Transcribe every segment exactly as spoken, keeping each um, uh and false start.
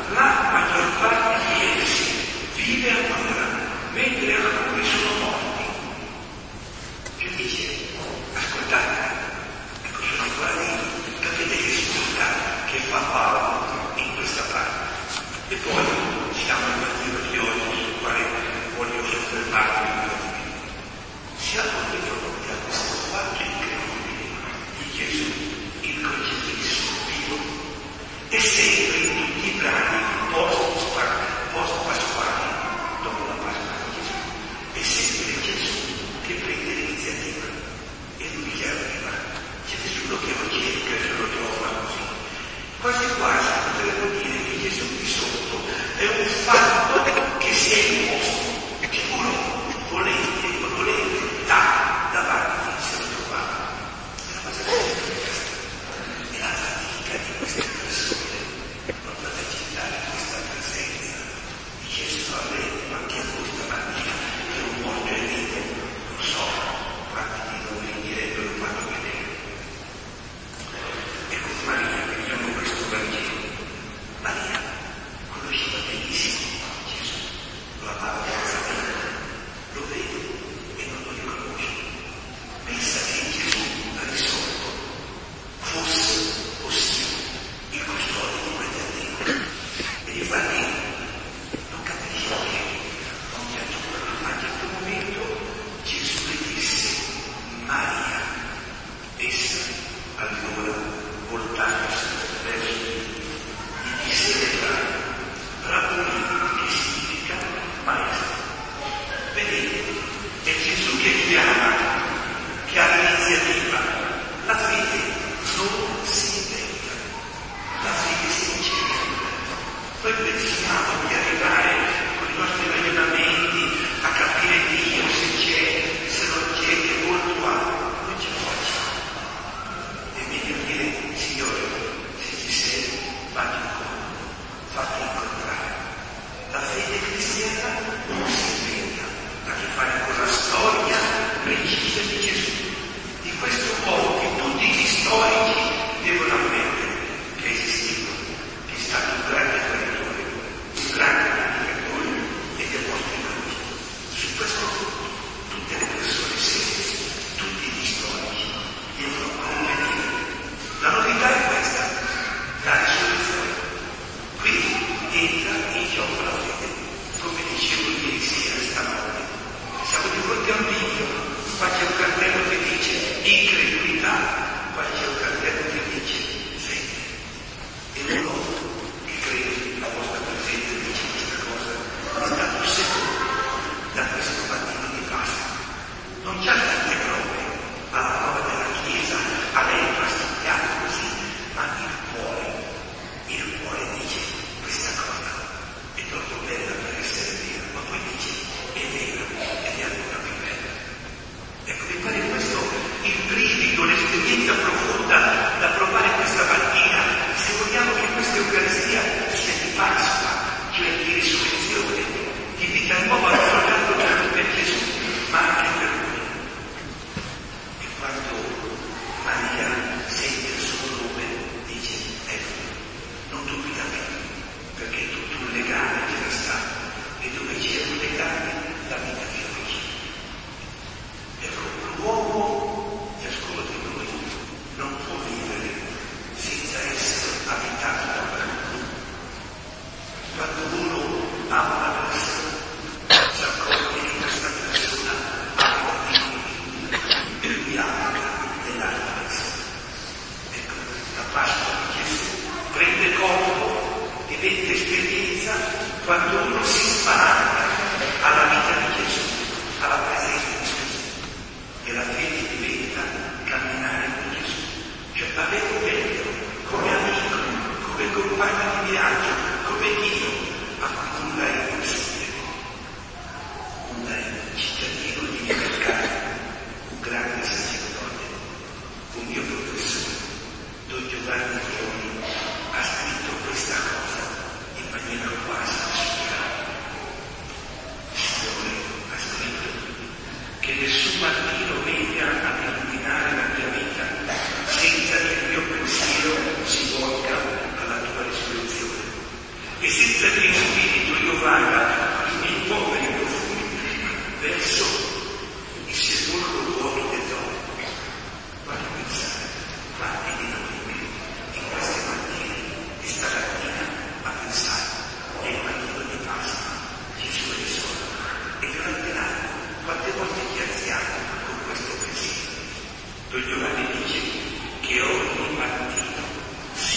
la maggior parte di essi vive ancora, mentre alcuni sono morti. Che dice, ascoltate, ecco sono quasi, capite che sfida che fa Paolo in questa parte. E poi siamo al Vangelo di oggi, sul quale voglio soffermarmi un po'. Siamo di fronte a questo fatto incredibile di Gesù, il crocifisso vivo, e sempre in tutti i brani post-pasquali, dopo la Pasqua di Gesù, è sempre Gesù che prende l'iniziativa e lui che arriva. C'è nessuno che lo cerca e se lo trova così. Quasi quasi potremmo dire che Gesù di sotto è un fatto che si è imposto, che uno volente o volente dà davanti se lo trovava. È una cosa che è la fatica di queste persone proprio ad accettare questa presenza di Gesù a me, ma anche a voi stamattina, che un morto è vivo, non so quanti di noi direbbero quando vedere. E con Maria vediamo questo Vangelo. Maria conosceva benissimo Gesù, lo amava profondamente, lo vede e non lo riconosce. Pensa che Gesù ha risolto fosse o sia il custode di quell'antico. E infatti non capisce che a un certo momento Gesù le disse Maria. Essa allora, voltandosi verso lui, gli disse Rabboni, che significa maestro. Vedete, è Gesù che chiama, che ha l'iniziativa. La fede non si inventa, la fede si riceve. Noi pensiamo di arrivare con i nostri ragionamenti a capire Dio, se c'è, se non c'è, che è molto alto. Non ce la facciamo. È meglio dire, Signore, se ci sei, vatti incontro, fatti incontrare. La fede cristiana non si inventa, ha a che fare con la storia precisa di Gesù. Di questo modo che tutti gli storici devono ammettere che è esistito, che è stato un grande creatore, un grande predicatore ed è morto in croce. Su questo punto tutte le persone serie, tutti gli storici devono convenire. La novità è questa, la risoluzione. Quindi entra in gioco la fede, come dicevo ieri sera, stanotte. Siamo di fronte a un video, qua c'è un cartello che dice incredulità, qua c'è un cartello che dice fede. E uno che crede la vostra presenza dice questa cosa è stato secondo da questo mattino di Pasqua. Non c'ha tante prove, alla prova della Chiesa, a lei va studiato così, ma il cuore, il cuore dice questa cosa è troppo bella per essere vera, ma poi dice è vera ed è ancora più bella. Ecco, mi pare questo il brivido, l'esperienza profonda da provare questa mattina, se vogliamo che questa Eucaristia sia di Pasqua, cioè di risurrezione, di vita nuova, non soltanto per Gesù, ma anche per noi. E quando Maria sente il suo nome, dice, ecco, non dubita più, perché tutto un legame c'era stato, e dove c'è un legame, la vita fiorisce. Ecco, l'uomo, ciascuno di noi, non può vivere senza essere abitato da qualcuno. Quando uno ama una persona, si accorge che questa persona ha un e lui ama nell'altra persona. Ecco, la Pasqua di Gesù prende corpo, diventa esperienza quando uno si spalanca alla vita di Gesù, alla presenza di Gesù. E la fede diventa camminare con Gesù, cioè avere meglio come amico, come compagno di viaggio, come Dio, a cui nulla è impossibile. Un cittadino di libertà, un grande sacerdote, un mio professore, Don Giovanni Fiori, ha scritto questa cosa in maniera quasi surreale. Signore, ha scritto che nessun mattino venga ad illuminare la mia vita senza che il mio pensiero si volga alla tua risurrezione. E se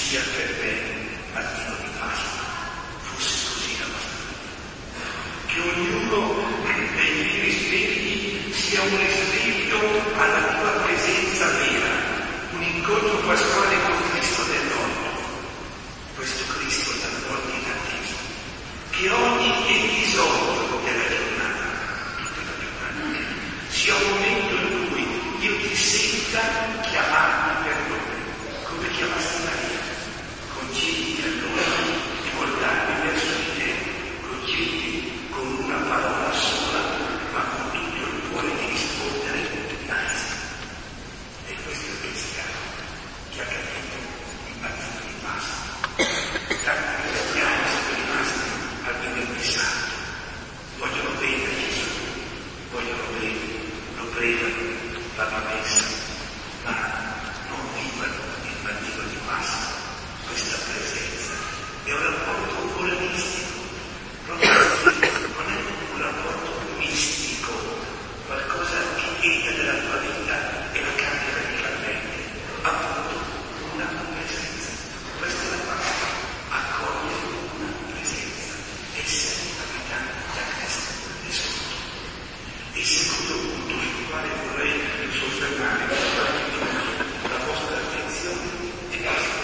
sia per me mattino di Pasqua, fosse così la nostra vita. Che ognuno dei miei risvegli sia un risveglio alla tua presenza vera, un incontro pasquale con Cristo nell'orto, questo Cristo talvolta inatteso, che ogni episodio della giornata, tutta la giornata, sia un momento in cui io ti senta chiamarmi per nome, come chiamasti Maria, concediti allora di voltarmi verso di te, concediti con una parola sola, ma con tutto il cuore di rispondere nice. E questo è il pensiero che ha capito il mattino di Pasqua. Tanti cristiani sono rimasti al venerdì santo, vogliono bene a Gesù, vogliono bene, lo pregano, vanno a messa, ma non vivono il mattino di Pasqua, questa presenza. È un rapporto umanistico, proprio non è un rapporto mistico, qualcosa che entra nella tua vita e la cambia radicalmente, appunto una presenza. Questa è la Pasqua, accoglie una presenza, essere abitanti da Cristo e sotto. Il secondo punto sul quale vorrei soffermare la vostra attenzione è questo.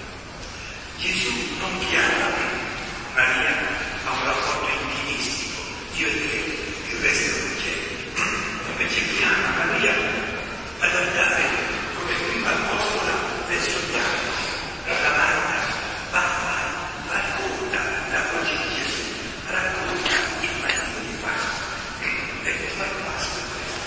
Gesù non chiama Maria a un rapporto intimistico, io e te, il resto non c'è. Invece chiama Maria ad andare come prima appostola verso gli altri. La Marta, vai, vai, racconta la voce di Gesù, racconta il mattino di Pasqua. Ecco, fai Pasqua.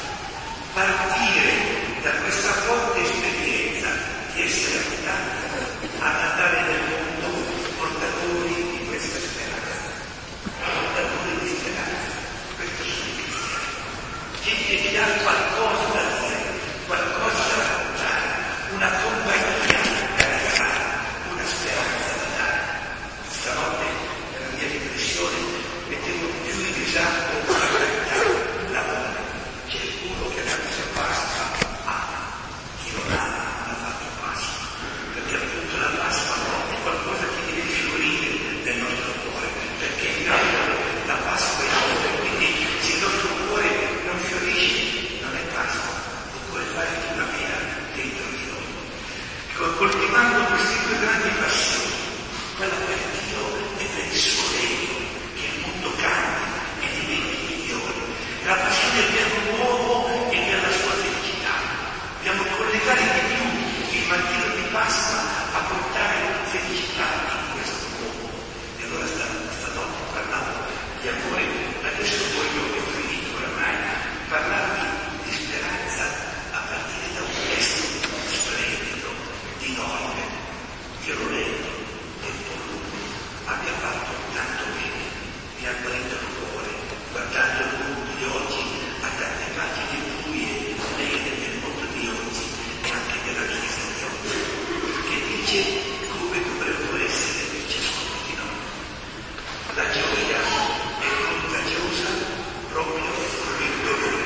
Partire da questa forte esperienza di essere abitati ad andare nel mondo portatori di questa speranza, portatori di speranza. Questo sono i cristiani, gente che ha qualcosa da dire, qualcosa da raccontare, una compagnia da regalare, una speranza da dare. Stanotte nella mia riflessione mettevo più in esatto la verità, l'amore. C'è uno che ha fatto Pasqua, ama, chi non ama non ha fatto Pasqua, perché appunto la Pasqua è qualcosa che deve fiorire nel nostro cuore, perché la Pasqua è amore, quindi se il nostro cuore non fiorisce non è Pasqua, occorre fare primavera dentro di noi. Coltivando queste due grandi passioni, quella per Dio e per il suo regno, che il mondo cambia e diventi migliore, la passione per l'uomo e per la sua felicità. Dobbiamo collegare di più il mattino di Pasqua a portare felicità in questo mondo. E allora stanotte parlavo di amore, adesso voglio, ho finito oramai, parlarvi di speranza a partire da un testo splendido di Norme. Io l'ho letto, tempo lungo, abbia fatto tanto bene, mi ha guarito il cuore, guardando il mondo di oggi a tante pagine buie, nere del mondo di oggi e anche della Chiesa di oggi, che dice come dovrebbero essere ciascuno di noi. La gioia è contagiosa proprio come il dolore.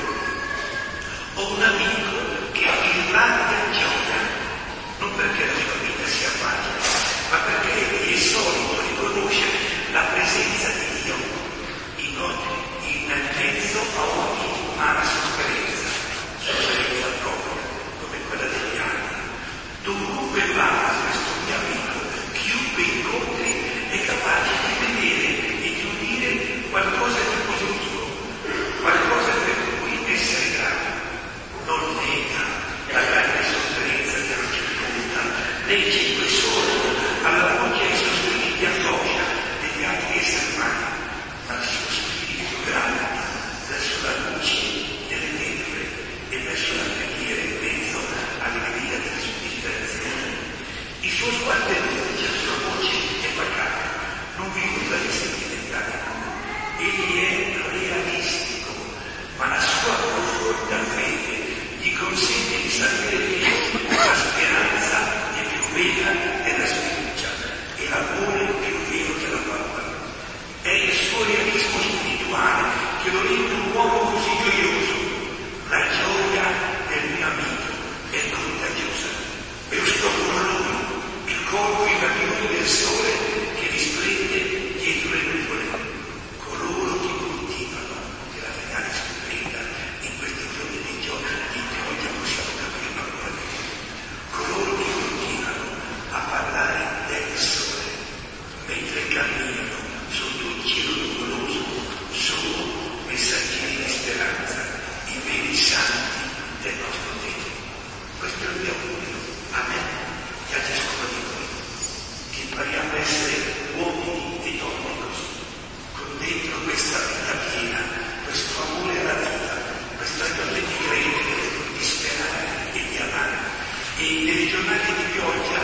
Ho un amico che irradia gioia, non perché la sua vita sia facile, ma perché è solito riconoscere la presenza di Dio in ogni, in mezzo a ogni umana sofferenza, sofferenza propria, come quella degli altri. Dovunque va questo mio amico, chiunque incontri è capace di vedere e di udire qualcosa di positivo, qualcosa per cui essere grati. Non nega la grande sofferenza che lo circonda, legge in quel solo alla voce e ai sospiri di angoscia degli altri esseri umani, ma il suo spirito grande verso la luce delle tenebre e verso la preghiera in mezzo all'allegria delle sue disperazioni. Il suo sguardo è dolce, la sua voce è pacata, non vi nulla di sentimentale. Egli è realistico, ma la sua profonda fede gli consente di sapere che la speranza è più vera della sfiducia, milionari di pioggia